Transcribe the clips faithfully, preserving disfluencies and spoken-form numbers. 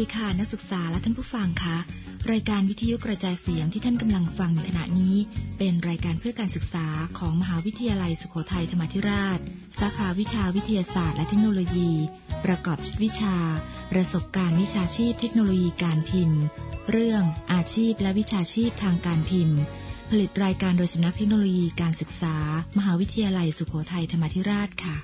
ค่ะนักศึกษาและท่านผู้ฟังคะรายการวิทยุกระจายเสียงที่ท่านกำลังฟังอยู่ขณะนี้เป็นรายการเพื่อการศึกษาของมหาวิทยาลัยสุโขทัยธรรมาธิราชสาขาวิชาวิทยาศาสตร์และเทคโนโลยีประกอบชุดวิชาประสบการณ์วิชาชีพเทคโนโลยีการพิมพ์เรื่องอาชีพและวิชาชีพทางการพิมพ์ผลิตรายการโดยสำนักเทคโนโลยีการศึกษามหาวิทยาลัยสุโขทัยธรรมาธิราชค่ะ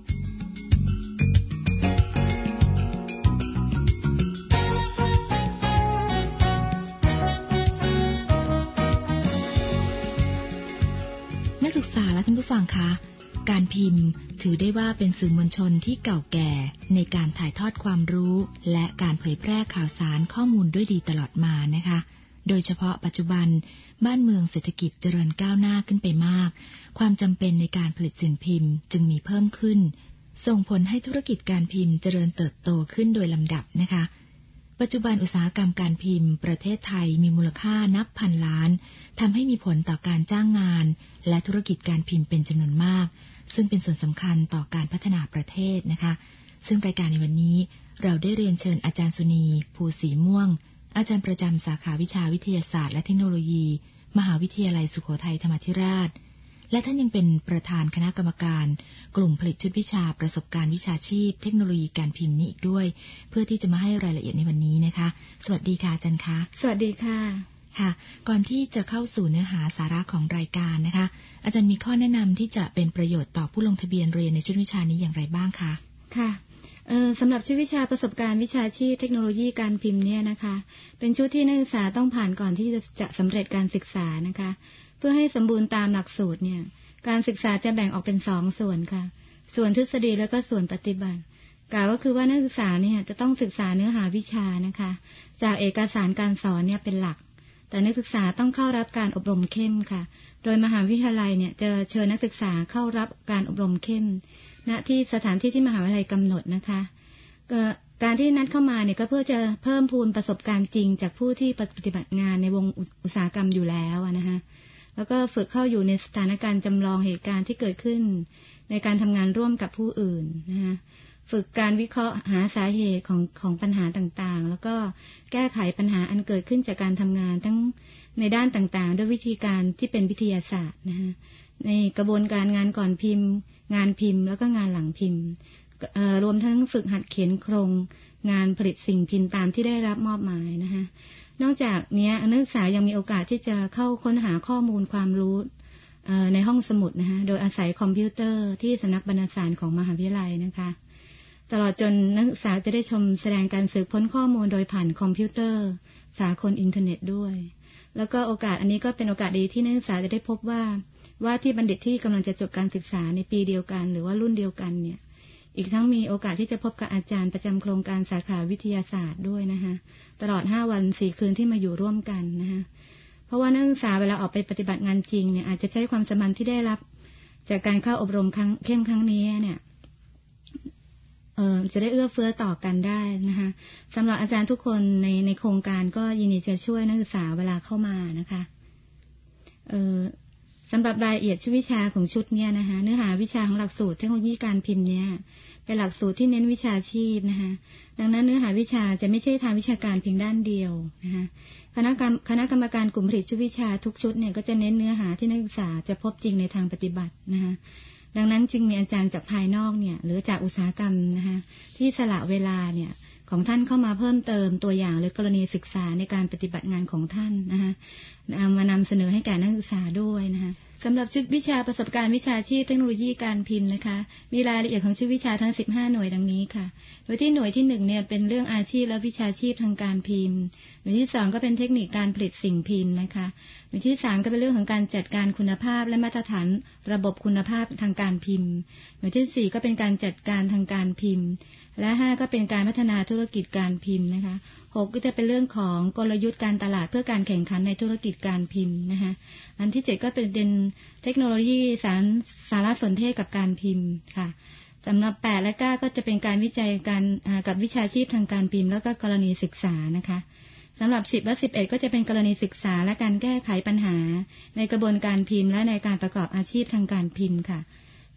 นักศึกษาและท่านผู้ฟังคะการพิมพ์ถือได้ว่าเป็นสื่อมวลชนที่เก่าแก่ในการถ่ายทอดความรู้และการเผยแพร่ข่าวสารข้อมูลด้วยดีตลอดมานะคะโดยเฉพาะปัจจุบันบ้านเมืองเศรษฐกิจเจริญก้าวหน้าขึ้นไปมากความจำเป็นในการผลิตสิ่งพิมพ์จึงมีเพิ่มขึ้นส่งผลให้ธุรกิจการพิมพ์เจริญเติบโตขึ้นโดยลำดับนะคะปัจจุบันอุตสาหกรรมการพิมพ์ประเทศไทยมีมูลค่านับพันล้านทำให้มีผลต่อการจ้างงานและธุรกิจการพิมพ์เป็นจำนวนมากซึ่งเป็นส่วนสำคัญต่อการพัฒนาประเทศนะคะซึ่งรายการในวันนี้เราได้เรียนเชิญอาจารย์สุนีภูสีม่วงอาจารย์ประจำสาขาวิชาวิทยาศาสตร์และเทคโนโลยีมหาวิทยาลัยสุโขทัยธรรมาธิราชและท่านยังเป็นประธานคณะกรรมการกลุ่มผลิตชุดวิชาประสบการณ์วิชาชีพเทคโนโลยีการพิมพ์นี้อีกด้วยเพื่อที่จะมาให้รายละเอียดในวันนี้นะคะสวัสดีค่ะอาจารย์คะสวัสดีค่ะค่ะก่อนที่จะเข้าสู่เนื้อหาสาระของรายการนะคะอาจารย์มีข้อแนะนำที่จะเป็นประโยชน์ต่อผู้ลงทะเบียนเรียนในชุดวิชานี้อย่างไรบ้างคะค่ะเอ่อสำหรับชุดวิชาประสบการณ์วิชาชีพเทคโนโลยีการพิมพ์เนี่ยนะคะเป็นชุดที่นักศึกษาต้องผ่านก่อนที่จะสำเร็จการศึกษานะคะเพื่อให้สมบูรณ์ตามหลักสูตรเนี่ยการศึกษาจะแบ่งออกเป็นสองส่วนค่ะส่วนทฤษฎีแล้วก็ส่วนปฏิบัติกล่าวก็คือว่านักศึกษาเนี่ยจะต้องศึกษาเนื้อหาวิชานะคะจากเอกสารการสอนเนี่ยเป็นหลักแต่นักศึกษาต้องเข้ารับการอบรมเข้มค่ะโดยมหาวิทยาลัยเนี่ยจะเชิญนักศึกษาเข้ารับการอบรมเข้มณที่สถานที่ที่มหาวิทยาลัยกำหนดนะคะการที่นัดเข้ามาเนี่ยก็เพื่อจะเพิ่มพูนประสบการณ์จริงจากผู้ที่ปฏิบัติงานในวงอุตสาหกรรมอยู่แล้วนะคะแล้วก็ฝึกเข้าอยู่ในสถานการณ์จำลองเหตุการณ์ที่เกิดขึ้นในการทำงานร่วมกับผู้อื่นนะคะฝึกการวิเคราะห์หาสาเหตุของของปัญหาต่างๆแล้วก็แก้ไขปัญหาอันเกิดขึ้นจากการทำงานทั้งในด้านต่างๆด้วยวิธีการที่เป็นวิทยาศาสตร์นะคะในกระบวนการงานก่อนพิมพ์งานพิมพ์แล้วก็งานหลังพิมพ์รวมทั้งฝึกหัดเขียนโครงงานผลิตสิ่งพิมพ์ตามที่ได้รับมอบหมายนะคะนอกจากนี้นักศึกษายังมีโอกาสที่จะเข้าค้นหาข้อมูลความรู้ในห้องสมุดนะคะโดยอาศัยคอมพิวเตอร์ที่สำนักบรรณาธิการของมหาวิทยาลัยนะคะตลอดจนนักศึกษาจะได้ชมแสดงการสืบค้นข้อมูลโดยผ่านคอมพิวเตอร์สากลอินเทอร์เน็ตด้วยแล้วก็โอกาสอันนี้ก็เป็นโอกาสดีที่นักศึกษาจะได้พบว่าว่าที่บัณฑิตที่กำลังจะจบการศึกษาในปีเดียวกันหรือว่ารุ่นเดียวกันเนี่ยอีกทั้งมีโอกาสที่จะพบกับอาจารย์ประจำโครงการสาขาวิทยาศาสตร์ด้วยนะคะตลอดห้าวันสี่คืนที่มาอยู่ร่วมกันนะคะเพราะว่านักศึกษาเวลาออกไปปฏิบัติงานจริงเนี่ยอาจจะใช้ความสามารถที่ได้รับจากการเข้าอบรมครั้งเข้มครั้งนี้เนี่ยเออจะได้เอื้อเฟื้อต่อกันได้นะคะสำหรับอาจารย์ทุกคนในในโครงการก็ยินดีจะช่วยนักศึกษาเวลาเข้ามานะคะเออสำหรับรายละเอียดชุดวิชาของชุดเนี่ยนะคะเนื้อหาวิชาของหลักสูตรเทคโนโลยีการพิมพ์เนี่ยเป็นหลักสูตรที่เน้นวิชาชีพนะคะดังนั้นเนื้อหาวิชาจะไม่ใช่ทางวิชาการเพียงด้านเดียวนะคะคณะกรรมคณะกรรมการกลุ่มผลิตชุดวิชาทุกชุดเนี่ยก็จะเน้นเนื้อหาที่นักศึกษาจะพบจริงในทางปฏิบัตินะคะดังนั้นจึงมีอาจารย์จากภายนอกเนี่ยหรือจากอุตสาหกรรมนะคะที่สละเวลาเนี่ยของท่านเข้ามาเพิ่มเติมตัวอย่างหรือกรณีศึกษาในการปฏิบัติงานของท่านนะคะมานำเสนอให้แก่นักศึกษาด้วยนะคะสำหรับชุดวิชาประสบการณ์วิชาชีพเทคโนโลยีการพิมพ์นะคะมีรายละเอียดของชุดวิชาทั้งสิบห้าหน่วยดังนี้ค่ะโดยที่หน่วยที่หนึ่งเนี่ยเป็นเรื่องอาชีพและวิชาชีพทางการพิมพ์หน่วยที่สองก็เป็นเทคนิคการผลิตสิ่งพิมพ์นะคะหน่วยที่สามก็เป็นเรื่องของการจัดการคุณภาพและมาตรฐานระบบคุณภาพทางการพิมพ์หน่วยที่สี่ก็เป็นการจัดการทางการพิมพ์และห้าก็เป็นการพัฒนาธุรกิจการพิมพ์นะคะหกก็จะเป็นเรื่องของกลยุทธ์การตลาดเพื่อการแข่งขันในธุรกิจการพิมพ์นะคะอันที่เจ็ดก็เป็นเทคโนโลยีสารสารสนเทศกับการพิมพ์ค่ะสำหรับแปดและเก้าก็จะเป็นการวิจัยการกับวิชาชีพทางการพิมพ์แล้วก็กรณีศึกษานะคะสำหรับสิบและสิบเอ็ดก็จะเป็นกรณีศึกษาและการแก้ไขปัญหาในกระบวนการพิมพ์และในการประกอบอาชีพทางการพิมพ์ค่ะ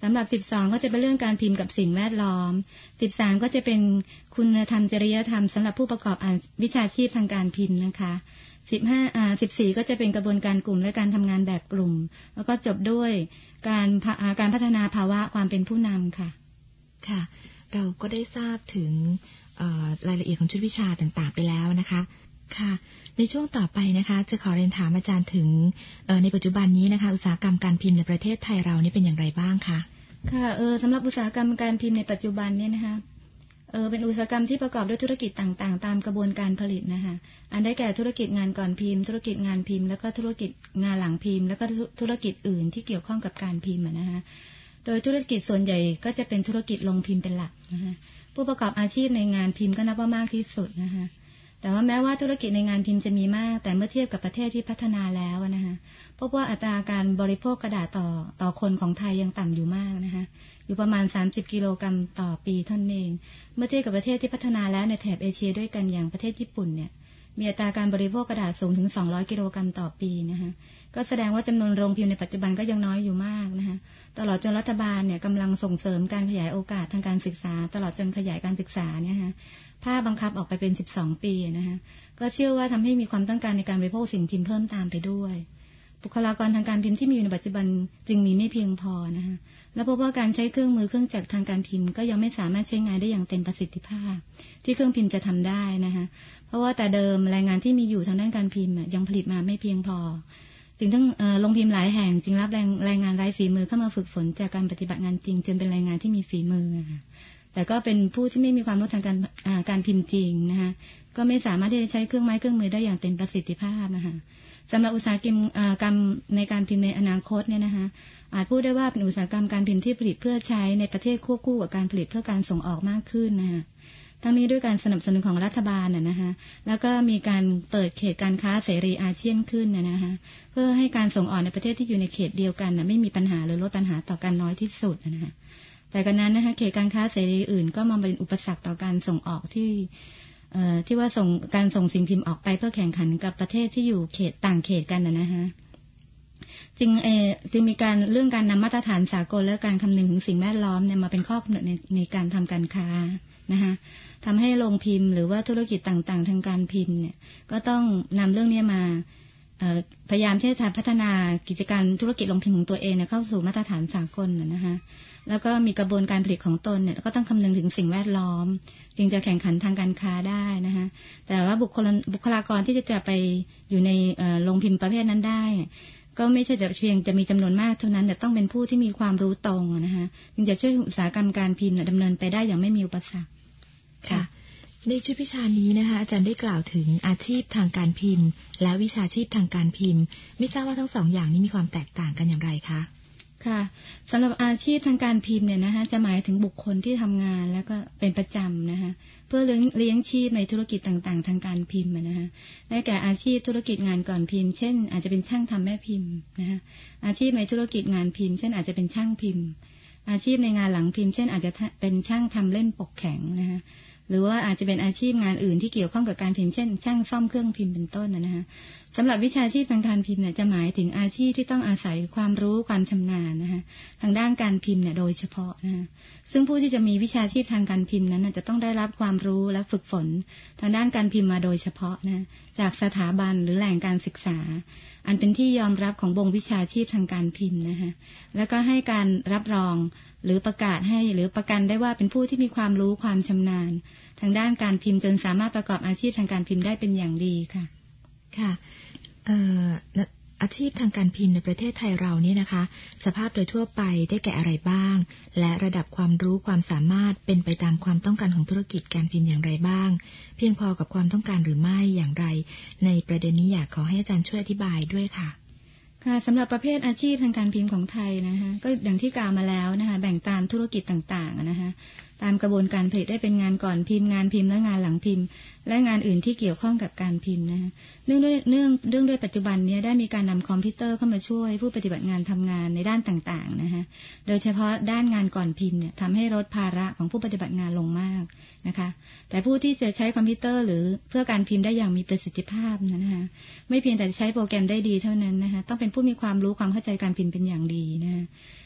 สำหรับสิบสองก็จะเป็นเรื่องการพิมพ์กับสิ่งแวดล้อมสิบสามก็จะเป็นคุณธรรมจริยธรรมสำหรับผู้ประกอบวิชาชีพทางการพิมพ์นะคะสิบห้าอ่าสิบสี่ก็จะเป็นกระบวนการกลุ่มและการทำงานแบบกลุ่มแล้วก็จบด้วยการการพัฒนาภาวะความเป็นผู้นำค่ะค่ะเราก็ได้ทราบถึงรายละเอียดของชุดวิชาต่างๆไปแล้วนะคะค่ะในช่วงต่อไปนะคะจะขอเรียนถามอาจารย์ถึงในปัจจุบันนี้นะคะอุตสาหกรรมการพิมพ์ในประเทศไทยเรานี่เป็นอย่างไรบ้างคะค่ะเออสำหรับอุตสาหกรรมการพิมพ์ในปัจจุบันเนี่ยนะคะเออเป็นอุตสาหกรรมที่ประกอบด้วยธุรกิจต่างๆตามกระบวนการผลิตนะคะอันได้แก่ธุรกิจงานก่อนพิมพ์ธุรกิจงานพิมพ์แล้วก็ธุรกิจงานหลังพิมพ์แล้วก็ธุรกิจอื่นที่เกี่ยวข้องกับการพิมพ์นะคะโดยธุรกิจส่วนใหญ่ก็จะเป็นธุรกิจลงพิมพ์เป็นหลักนะคะผู้ประกอบอาชีพในงานพิมพ์ก็นับว่ามากที่สุดนะคะแต่ว่าแม้ว่าธุรกิจในงานพิมพ์จะมีมากแต่เมื่อเทียบกับประเทศที่พัฒนาแล้วนะคะพบว่าอัตราการบริโภคกระดาษต่อต่อคนของไทยยังต่ำอยู่มากนะคะอยู่ประมาณสามสิบกิโลกรัมต่อปีเท่านั้นเองเมื่อเทียบกับประเทศที่พัฒนาแล้วในแถบเอเชียด้วยกันอย่างประเทศญี่ปุ่นเนี่ยมีอัตราการบริโภคกระดาษสูงถึงสองร้อยกิโลกรัมต่อปีนะคะก็แสดงว่าจำนวนโรงพิมพ์ในปัจจุบันก็ยังน้อยอยู่มากนะคะตลอดจนรัฐบาลเนี่ยกำลังส่งเสริมการขยายโอกาสทางการศึกษาตลอดจนขยายการศึกษาเนี่ยนะคะภาคบังคับออกไปเป็นสิบสองปีนะคะก็เชื่อว่าทำให้มีความต้องการในการบริโภคสิ่งพิมพ์เพิ่มตามไปด้วยบุคลากรทางการพิมพ์ที่มีอยู่ในปัจจุบันจึงมีไม่เพียงพอนะคะและพบว่าการใช้เครื่องมือเครื่องจักรทางการพิมพ์ก็ยังไม่สามารถใช้งานได้อย่างเต็มประสิทธิภาพที่เครื่องพิมพ์จะทำได้นะคะเพราะว่าแต่เดิมแรงงานที่มีอยู่ทางด้านการพิมพ์ยังผลิตมาไม่เพียงพอจึงต้องโรงพิมพ์หลายแห่งจึงรับแรงแรงงานไร้ฝีมือเข้ามาฝึกฝนจากการปฏิบัติงานจริงจนเป็นแรงงานที่มีฝีมือค่ะแต่ก็เป็นผู้ที่ไม่มีความรู้ทางการการพิมพ์จริงนะคะก็ไม่สามารถที่จะใช้เครื่องไม้เครื่องมือได้อย่างเต็มประสิทธิภาพนะคะสำหรับอุตสาหกรรมกรรมในการพิมพ์ในอนาคตเนี่ยนะคะอาจพูดได้ว่าเป็นอุตสาหกรรมการพิมพ์ที่ผลิตเพื่อใช้ในประเทศควบคู่กับการผลิตเพื่อการส่งออกมากขึ้นนะคะทั้งนี้ด้วยการสนับสนุนของรัฐบาลน่ะนะคะแล้วก็มีการเปิดเขตการค้าเสรีอาเซียนขึ้นน่ะนะคะเพื่อให้การส่งออกในประเทศที่อยู่ในเขตเดียวกันน่ะไม่มีปัญหาหรือลดปัญหาต่อกันน้อยที่สุดนะคะแต่กันนั้นนะคะเขตการค้าเสรีอื่นก็มาเป็นอุปสรรคต่อการส่งออกที่เอ่อที่ว่าส่งการส่งสิ่งพิมพ์ออกไปเพื่อแข่งขันกับประเทศที่อยู่เขตต่างเขตกันน่ะนะคะจึงเออจึงมีการเรื่องการนำมาตรฐานสากลและการคำนึงถึงสิ่งแวดล้อมเนี่ยมาเป็นข้อกำหนดในในการทำการค้านะคะทำให้โรงพิมพ์หรือว่าธุรกิจต่างๆทางการพิมพ์เนี่ยก็ต้องนำเรื่องนี้มาพยายามที่จะพัฒนากิจการธุรกิจโรงพิมพ์ของตัวเองเนี่ยเข้าสู่มาตรฐานสากลนะคะแล้วก็มีกระบวนการผลิตของตนเนี่ยก็ต้องคำนึงถึงสิ่งแวดล้อมจึงจะแข่งขันทางการค้าได้นะคะแต่ว่าบุคคลบุคลากรที่จะจะไปอยู่ในโรงพิมพ์ประเภทนั้นได้ก็ไม่ใช่แต่เพียงจะมีจำนวนมากเท่านั้นแต่ต้องเป็นผู้ที่มีความรู้ตรงนะคะจึงจะช่วยอุตสาหกรรมการพิมพ์ดำเนินไปได้อย่างไม่มีอุปสรรคค่ะในชุดวิชานี้นะคะอาจารย์ได้กล่าวถึงอาชีพทางการพิมพ์และวิชาชีพทางการพิมพ์ไม่ทราบว่าทั้งสองอย่างนี้มีความแตกต่างกันอย่างไรคะค่ะสำหรับอาชีพทางการพิมพ์เนี่ยนะคะจะหมายถึงบุคคลที่ทำงานแล้วก็เป็นประจำนะคะเพื่อเลี้ยงเลี้ยงชีพในธุรกิจต่างๆทางการพิมพ์นะคะได้แก่อาชีพธุรกิจงานก่อนพิมพ์เช่นอาจจะเป็นช่างทำแม่พิมพ์นะคะอาชีพในธุรกิจงานพิมพ์เช่นอาจจะเป็นช่างพิมพ์อาชีพในงานหลังพิมพ์เช่นอาจจะเป็นช่างทำเล่มปกแข็งนะคะหรือว่าอาจจะเป็นอาชีพงานอื่นที่เกี่ยวข้องกับการพิมพ์เช่นช่างซ่อมเครื่องพิมพ์เป็นต้นนะคะสำหรับวิชาชีพทางการพิมพ์เนี่ยจะหมายถึงอาชีพที่ต้องอาศัยความรู้ความชำนาญนะคะทางด้านการพิมพ์เนี่ยโดยเฉพาะนะคะซึ่งผู้ที่จะมีวิชาชีพทางการพิมพ์นั้นจะต้องได้รับความรู้และฝึกฝนทางด้านการพิมพ์มาโดยเฉพาะนะจากสถาบันหรือแหล่งการศึกษาอันเป็นที่ยอมรับของวงวิชาชีพทางการพิมพ์นะคะแล้วก็ให้การรับรองหรือประกาศให้หรือประกันได้ว่าเป็นผู้ที่มีความรู้ความชำนาญทางด้านการพิมพ์จนสามารถประกอบอาชีพทางการพิมพ์ได้เป็นอย่างดีค่ะค่ะเอ่ออาชีพทางการพิมพ์ในประเทศไทยเรานี่นะคะสภาพโดยทั่วไปได้แก่อะไรบ้างและระดับความรู้ความสามารถเป็นไปตามความต้องการของธุรกิจการพิมพ์อย่างไรบ้างเพียงพอกับความต้องการหรือไม่อย่างไรในประเด็นนี้อยากขอให้อาจารย์ช่วยอธิบายด้วยค่ะค่ะสำหรับประเภทอาชีพทางการพิมพ์ของไทยนะคะก็อย่างที่กล่าวมาแล้วนะคะแบ่งตามธุรกิจต่างๆนะคะตามกระบวนการผลิตได้เป็นงานก่อนพิมพ์งานพิมพ์และงานหลังพิมพ์และงานอื่นที่เกี่ยวข้องกับการพิมพ์นะคะเนื่องด้วยเนื่องเรื่องด้วยปัจจุบันนี้ได้มีการนำคอมพิวเตอร์เข้ามาช่วยผู้ปฏิบัติงานทำงานในด้านต่างๆนะคะโดยเฉพาะด้านงานก่อนพิมพ์เนี่ยทำให้ลดภาระของผู้ปฏิบัติงานลงมากนะคะแต่ผู้ที่จะใช้คอมพิวเตอร์หรือเพื่อการพิมพ์ได้อย่างมีประสิทธิภาพนะคะไม่เพียงแต่ใช้โปรแกรมได้ดีเท่านั้นนะคะต้องเป็นผู้มีความรู้ความเข้าใจการพิมพ์เป็นอย่างดีนะคะ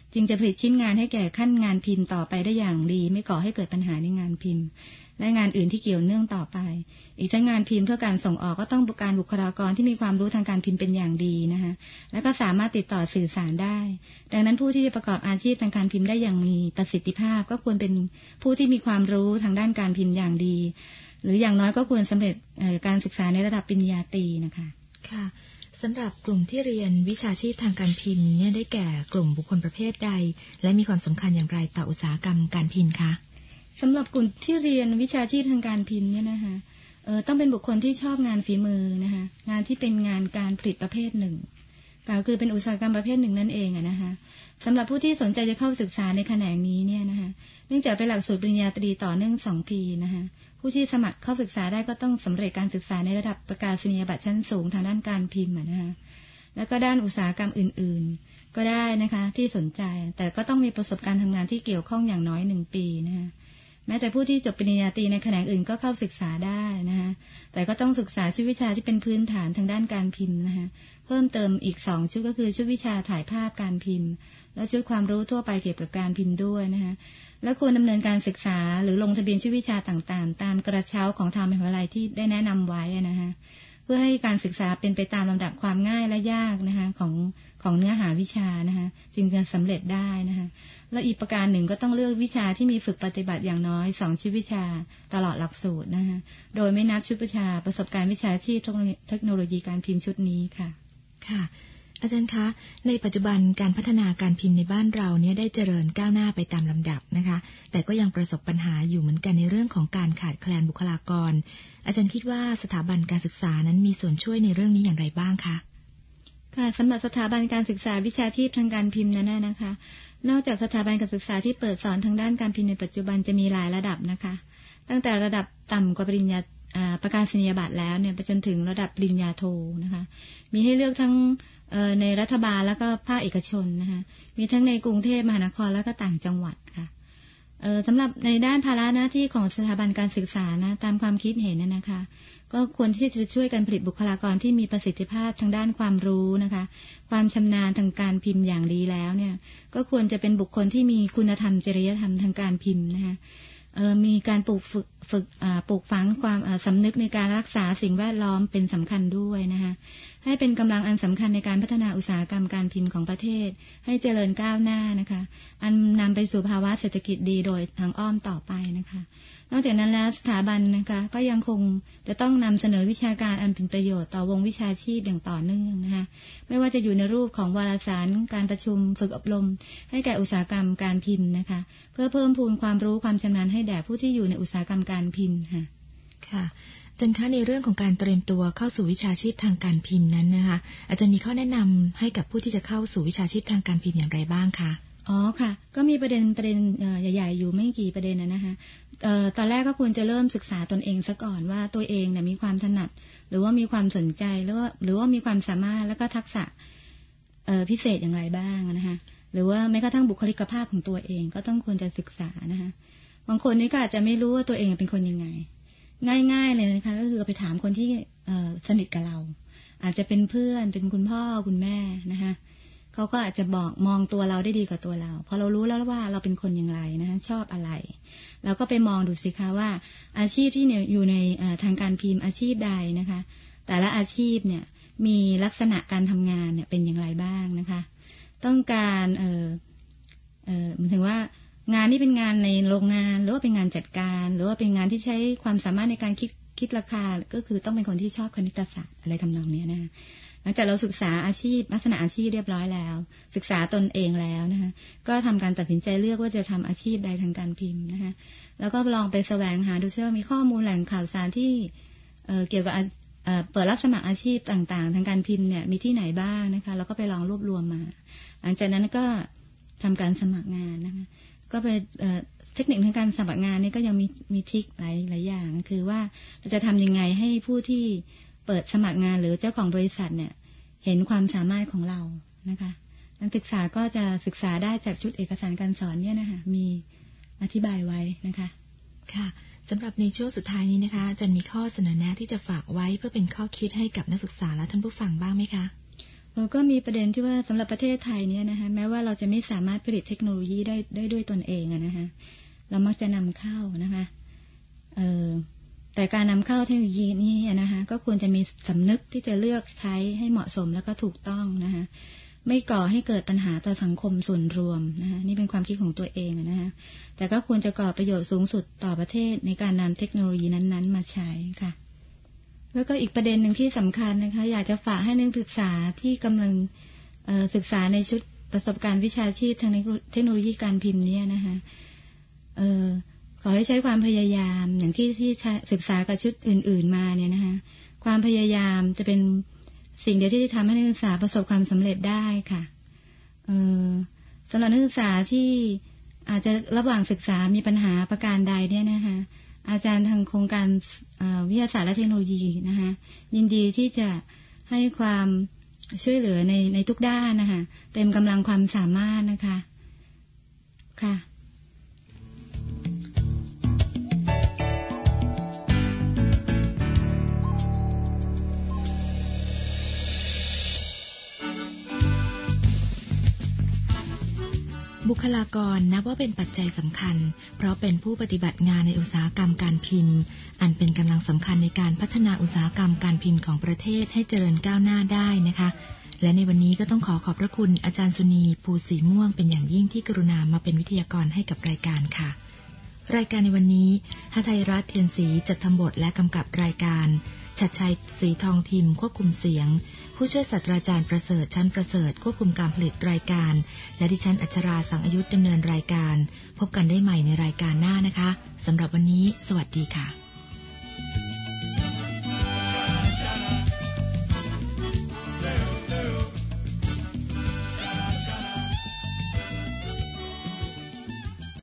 จึงจะผลิตชิ้นงานให้แก่ขั้นงานพิมพ์ต่อไปได้อย่างดีไม่ก่อให้เกิดปัญหาในงานพิมพ์และงานอื่นที่เกี่ยวเนื่องต่อไปอีกทั้งงานพิมพ์เพื่อการส่งออกก็ต้องการบุคลากรที่มีความรู้ทางการพิมพ์เป็นอย่างดีนะคะแล้วก็สามารถติดต่อสื่อสารได้ดังนั้นผู้ที่จะประกอบอาชีพทางการพิมพ์ได้อย่างมีประสิทธิภาพก็ควรเป็นผู้ที่มีความรู้ทางด้านการพิมพ์อย่างดีหรืออย่างน้อยก็ควรสำเร็จการศึกษาในระดับปริญญาตรีนะคะค่ะสำหรับกลุ่มที่เรียนวิชาชีพทางการพิมพ์เนี่ยได้แก่กลุ่มบุคคลประเภทใดและมีความสำคัญอย่างไรต่ออุตสาหกรรมการพิมพ์คะสำหรับกลุ่มที่เรียนวิชาชีพทางการพิมพ์เนี่ยนะคะเออต้องเป็นบุคคลที่ชอบงานฝีมือนะคะงานที่เป็นงานการผลิตประเภทหนึ่งก็คือเป็นอุตสาหกรรมประเภทหนึ่งนั่นเองอะนะคะสำหรับผู้ที่สนใจจะเข้าศึกษาในแขนงนี้เนี่ยนะคะเนื่องจากเป็นหลักสูตรปริญญาตรีต่อเนื่องสองปีนะคะผู้ที่สมัครเข้าศึกษาได้ก็ต้องสำเร็จการศึกษาในระดับประกาศนียบัตรชั้นสูงทางด้านการพิมพ์นะคะแล้วก็ด้านอุตสาหกรรมอื่นๆก็ได้นะคะที่สนใจแต่ก็ต้องมีประสบการณ์ทำงานที่เกี่ยวข้องอย่างน้อยหนึ่งปีนะคะแม้แต่ผู้ที่จบปริญญาตรีในแขนงอื่นก็เข้าศึกษาได้นะคะแต่ก็ต้องศึกษาชุดวิชาที่เป็นพื้นฐานทางด้านการพิมพ์นะคะเพิ่มเติมอีกสองชุดก็คือชุดวิชาถ่ายภาพการพิมพ์และชุดความรู้ทั่วไปเกี่ยวกับการพิมพ์ด้วยนะคะและควรดำเนินการศึกษาหรือลงทะเบียนชุดวิชาต่างๆตามกระเช้าของทางมหาวิทยาลัยที่ได้แนะนำไว้นะคะเพื่อให้การศึกษาเป็นไปตามลำดับความง่ายและยากนะคะของของเนื้อหาวิชานะคะจึงจะสำเร็จได้นะคะและอีกประการหนึ่งก็ต้องเลือกวิชาที่มีฝึกปฏิบัติอย่างน้อยสองชุดวิชาตลอดหลักสูตรนะคะโดยไม่นับชุดวิชาประสบการณ์วิชาชีพเทคโนโลยีการพิมพ์ชุดนี้ค่ะค่ะอาจารย์คะในปัจจุบันการพัฒนาการพิมพ์ในบ้านเราเนี่ยได้เจริญก้าวหน้าไปตามลำดับนะคะแต่ก็ยังประสบปัญหาอยู่เหมือนกันในเรื่องของการขาดแคลนบุคลากรอาจารย์คิดว่าสถาบันการศึกษานั้นมีส่วนช่วยในเรื่องนี้อย่างไรบ้างคะค่ะสำหรับสถาบันการศึกษาวิชาชีพทางการพิมพ์นั้นนะคะนอกจากสถาบันการศึกษาที่เปิดสอนทางด้านการพิมพ์ในปัจจุบันจะมีหลายระดับนะคะตั้งแต่ระดับต่ำกว่าปริญญาประกาศนียบัตรแล้วเนี่ยไปจนถึงระดับปริญญาโทนะคะมีให้เลือกทั้งในรัฐบาลแล้วก็ภาคเอกชนนะคะมีทั้งในกรุงเทพมหานครแล้วก็ต่างจังหวัดค่ะสำหรับในด้านภาระหน้าที่ของสถาบันการศึกษานะตามความคิดเห็นนะคะก็ควรที่จะช่วยกันผลิตบุคลากรที่มีประสิทธิภาพทางด้านความรู้นะคะความชำนาญทางการพิมพ์อย่างดีแล้วเนี่ยก็ควรจะเป็นบุคคลที่มีคุณธรรมจริยธรรมทางการพิมพ์นะคะมีการปลูกฝึกฝึกปลูกฝังความสำนึกในการรักษาสิ่งแวดล้อมเป็นสำคัญด้วยนะคะให้เป็นกำลังอันสำคัญในการพัฒนาอุตสาหกรรมการพิมพ์ของประเทศให้เจริญก้าวหน้านะคะอันนำไปสู่ภาวะเศรษฐกิจดีโดยทางอ้อมต่อไปนะคะนอกจากนั้นแล้วสถาบันนะคะก็ยังคงจะต้องนำเสนอวิชาการอันเป็นประโยชน์ต่อวงวิชาชีพอย่างต่อเนื่องนะคะไม่ว่าจะอยู่ในรูปของวารสารการประชุมฝึกอบรมให้แก่อุตสาหกรรมการพิมพ์นะคะเพื่อเพิ่มพูนความรู้ความชำนาญให้แด่ผู้ที่อยู่ในอุตสาหกรรมการพิมพ์ค่ะค่ะอาจารย์คะในเรื่องของการเตรียมตัวเข้าสู่วิชาชีพทางการพิมพ์นั้นนะคะอาจารย์มีข้อแนะนำให้กับผู้ที่จะเข้าสู่วิชาชีพทางการพิมพ์อย่างไรบ้างคะอ๋อค่ะก็มีประเด็นประเด็นใหญ่ๆอยู่ไม่กี่ประเด็นนะคะเอ่อตอนแรกก็ควรจะเริ่มศึกษาตนเองซะก่อนว่าตัวเองเนี่ยมีความถนัดหรือว่ามีความสนใจหรือว่าหรือว่ามีความสามารถแล้วก็ทักษะเอ่อพิเศษอย่างไรบ้างนะคะหรือว่าแม้กระทั่งบุคลิกภาพของตัวเองก็ต้องควรจะศึกษานะคะบางคนนี่ก็อาจจะไม่รู้ว่าตัวเองเป็นคนยังไงง่ายๆเลยนะคะก็คือไปถามคนที่สนิทกับเราอาจจะเป็นเพื่อนเป็นคุณพ่อคุณแม่นะคะเขาก็อาจจะบอกมองตัวเราได้ดีกว่าตัวเราพอเรารู้แล้วว่าเราเป็นคนอย่างไรนะคะชอบอะไรเราก็ไปมองดูสิคะว่าอาชีพที่อยู่ในทางการพิมพ์อาชีพใดนะคะแต่ละอาชีพเนี่ยมีลักษณะการทำงานเนี่ยเป็นอย่างไรบ้างนะคะต้องการเออเออหมายถึงว่างานนี้เป็นงานในโรงงานหรือว่าเป็นงานจัดการหรือว่าเป็นงานที่ใช้ความสามารถในการคิดคิดราคาก็คือต้องเป็นคนที่ชอบคณิตศาสตร์อะไรทำนองนี้นะหลังจากเราศึกษาอาชีพลักษณะอาชีพเรียบร้อยแล้วศึกษาตนเองแล้วนะคะก็ทำการตัดสินใจเลือกว่าจะทำอาชีพใดทางการพิมพ์นะคะแล้วก็ลองไปแสวงหาดูซิว่ามีข้อมูลแหล่งข่าวสารที่เอ่อเกี่ยวกับเอ่อเปิดรับสมัครอาชีพต่างๆทางการพิมพ์เนี่ยมีที่ไหนบ้างนะคะแล้วก็ไปลองรวบรวมมาหลังจากนั้นก็ทำการสมัครงานนะคะก็ไปเทคนิคทางการสมัครงานนี่ก็ยังมีมีทริคหลายหลายอย่างคือว่าเราจะทำยังไงให้ผู้ที่เปิดสมัครงานหรือเจ้าของบริษัทเนี่ยเห็นความสามารถของเรานะคะนักศึกษาก็จะศึกษาได้จากชุดเอกสารการสอนเนี่ยนะคะมีอธิบายไว้นะคะค่ะสำหรับในช่วงสุดท้ายนี้นะคะอาจารย์มีข้อเสนอแนะที่จะฝากไว้เพื่อเป็นข้อคิดให้กับนักศึกษาและท่านผู้ฟังบ้างไหมคะแล้วก็มีประเด็นที่ว่าสำหรับประเทศไทยเนี่ยนะคะแม้ว่าเราจะไม่สามารถผลิตเทคโนโลยีได้ได้ด้วยตนเองอะนะคะเรามักจะนำเข้านะคะเออแต่การนำเข้าเทคโนโลยีนี้นะคะก็ควรจะมีสำนึกที่จะเลือกใช้ให้เหมาะสมแล้วก็ถูกต้องนะคะไม่ก่อให้เกิดปัญหาต่อสังคมส่วนรวมนะคะนี่เป็นความคิดของตัวเองนะคะแต่ก็ควรจะก่อประโยชน์สูงสุดต่อประเทศในการนำเทคโนโลยีนั้นๆมาใช้ค่ะแล้วก็อีกประเด็นหนึ่งที่สำคัญนะคะอยากจะฝากให้นักศึกษาที่กำลังศึกษาในชุดประสบการณ์วิชาชีพทางเทคโนโลยีการพิมพ์เนี่ยนะคะเออขอให้ใช้ความพยายามอย่างที่ที่ศึกษากับชุดอื่นๆมาเนี่ยนะคะความพยายามจะเป็นสิ่งเดียวที่จะทำให้นักศึกษาประสบความสำเร็จได้ค่ะเออสำหรับนักศึกษาที่อาจจะระหว่างศึกษามีปัญหาประการใดเนี่ยนะคะอาจารย์ทางโครงการวิทยาศาสตร์และเทคโนโลยีนะคะยินดีที่จะให้ความช่วยเหลือในในทุกด้านนะคะเต็มกำลังความสามารถนะคะค่ะบุคลากรนับว่าเป็นปัจจัยสำคัญเพราะเป็นผู้ปฏิบัติงานในอุตสาหกรรมการพิมพ์อันเป็นกำลังสำคัญในการพัฒนาอุตสาหกรรมการพิมพ์ของประเทศให้เจริญก้าวหน้าได้นะคะและในวันนี้ก็ต้องขอขอบพระคุณอาจารย์สุนีภูสีม่วงเป็นอย่างยิ่งที่กรุณามาเป็นวิทยากรให้กับรายการค่ะรายการในวันนี้หทัยรัตน์เทียนศรีจัดทำบทและกำกับรายการชัดชัยศรีทองทิมควบคุมเสียงผู้ช่วยศาสตราจารย์ประเสริฐชั้นประเสริฐควบคุมการผลิตรายการและดิฉันอัชราสังอายุดดำเนินรายการพบกันได้ใหม่ในรายการหน้านะคะสำหรับวันนี้สวัสดีค่ะ